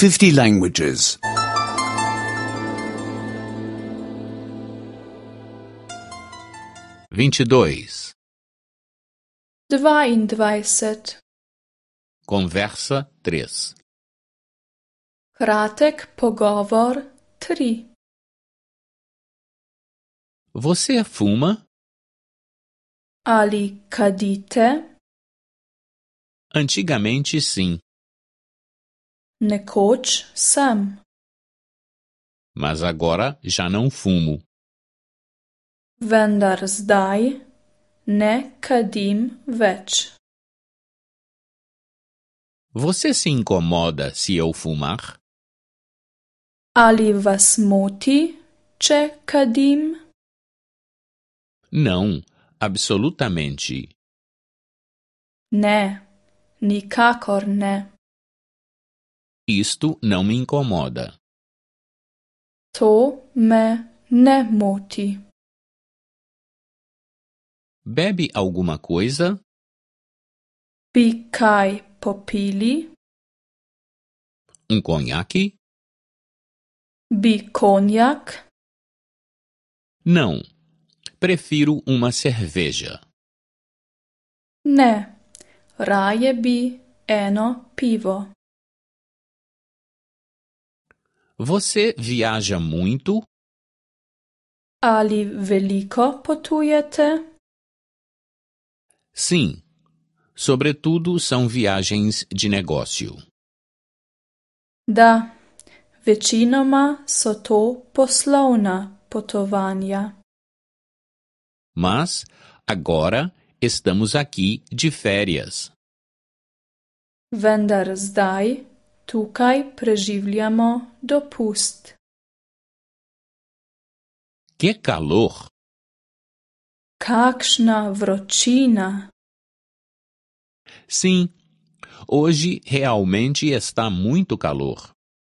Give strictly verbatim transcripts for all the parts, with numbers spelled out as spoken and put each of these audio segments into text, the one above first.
fifty languages. vinte e dois. dvaindvajset. Conversa três. Kratek pogovor tri. Você fuma? Ali kadite? Antigamente, sim, Nekoč sem, mas agora já não fumo. vendar zdaj ne kadim več. Você se incomoda se eu fumar? Ali vas moti, če kadim? Não, absolutamente. Ne, nikakor ne. Isto não me incomoda. To me ne moti. Bebe alguma coisa? Bi kaj popili? Um conhaque? Bi konjak? Não, prefiro uma cerveja. Ne, raje bi eno pivo. Você viaja muito? Ali veliko potujete? Sim, sobretudo são viagens de negócio. Da, večinoma so to poslovna potovanja. Mas agora estamos aqui de férias. Vendar zdaj tukaj preživljamo dopust. Que calor! Kakšna vročina! Sim, hoje realmente está muito calor.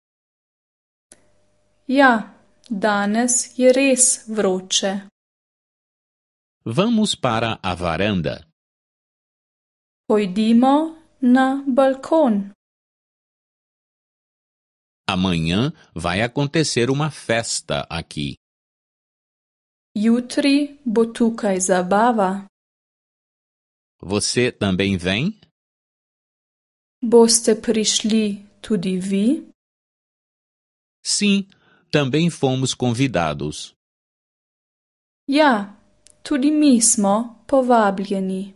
Ja, danes je res vroče. Vamos para a varanda. Pojdimo na balkon. Amanhã vai acontecer uma festa aqui. Jutri bo tukaj zabava. Você também vem? Boste prišli tudi vi? Sim, também fomos convidados. Ja, tudi mi smo povabljeni.